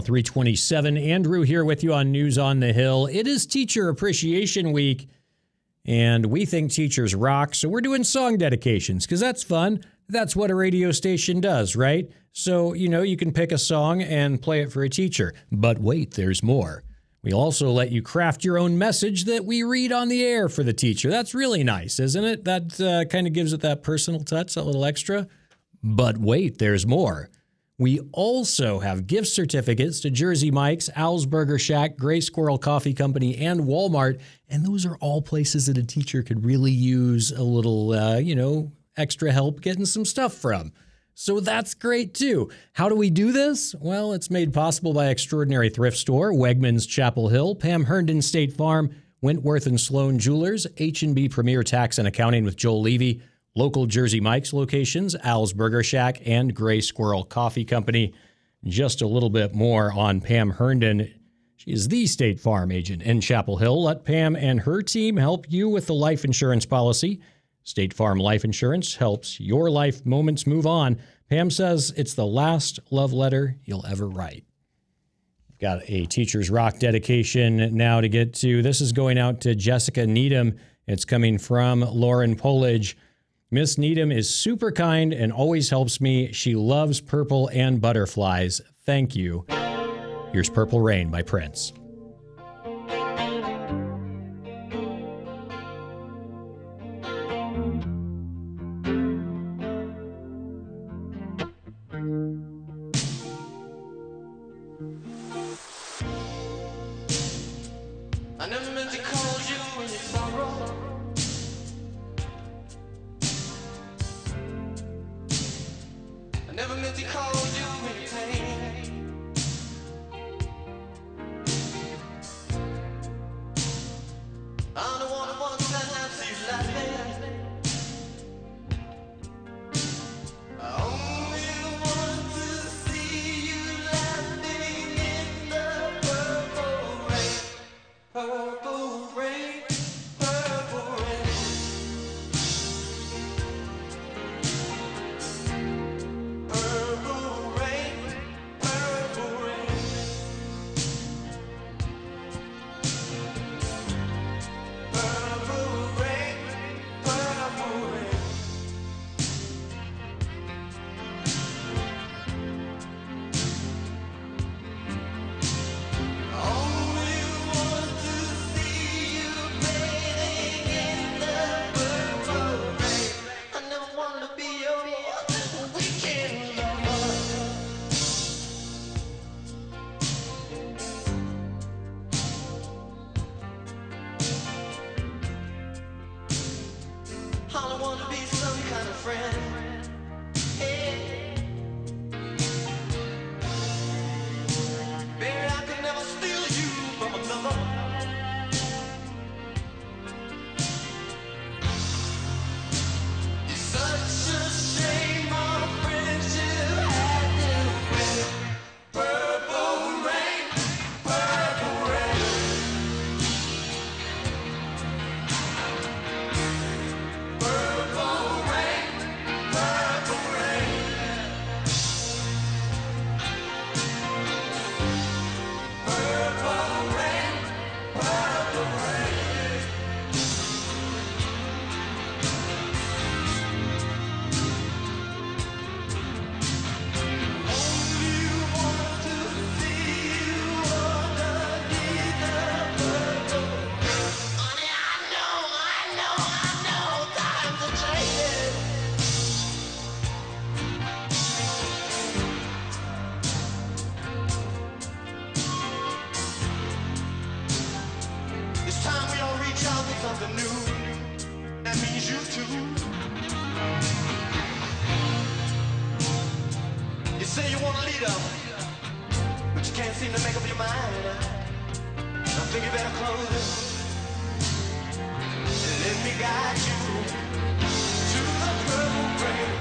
327. Andrew here with you on News on the Hill. It is Teacher Appreciation Week, and we think teachers rock, so we're doing song dedications because that's fun. That's what a radio station does, right? So, you can pick a song and play it for a teacher. But wait, there's more. We also let you craft your own message that we read on the air for the teacher. That's really nice, isn't it? That kind of gives it that personal touch, that little extra. But wait, there's more. We also have gift certificates to Jersey Mike's, Al's Burger Shack, Gray Squirrel Coffee Company, and Walmart. And those are all places that a teacher could really use a little, extra help getting some stuff from. So that's great, too. How do we do this? Well, it's made possible by Extraordinary Thrift Store, Wegmans Chapel Hill, Pam Herndon State Farm, Wentworth and Sloan Jewelers, H&B Premier Tax and Accounting with Joel Levy, local Jersey Mike's locations, Al's Burger Shack, and Gray Squirrel Coffee Company. Just a little bit more on Pam Herndon. She is the State Farm agent in Chapel Hill. Let Pam and her team help you with the life insurance policy. State Farm Life Insurance helps your life moments move on. Pam says it's the last love letter you'll ever write. Got a Teachers Rock dedication now to get to. This is going out to Jessica Needham. It's coming from Lauren Polage. Miss Needham is super kind and always helps me. She loves purple and butterflies. Thank you. Here's Purple Rain by Prince. I never meant to call you in your sorrow. I never meant to call you in your pain. I'm the one who wants to see you laughing. I only want to see you laughing in the purple rain. Purple rain, purple rain. Purple rain, purple rain. Purple rain, purple rain. Only want to see you bathing in the purple rain. I never wanted to be your weekend lover. I want to be some kind of friend. Hey. Baby, I could never steal you from another. It's such a shame our friendship had to end. Purple rain, purple rain. Purple rain, purple rain. Purple rain, purple rain. Only want to see you underneath the purple rain. Honey, I know, times are changing. It's time we all reach out for something new. That means you too. You say you want a leader, but you can't seem to make up your mind. I think you better close it and let me guide you to the purple rain.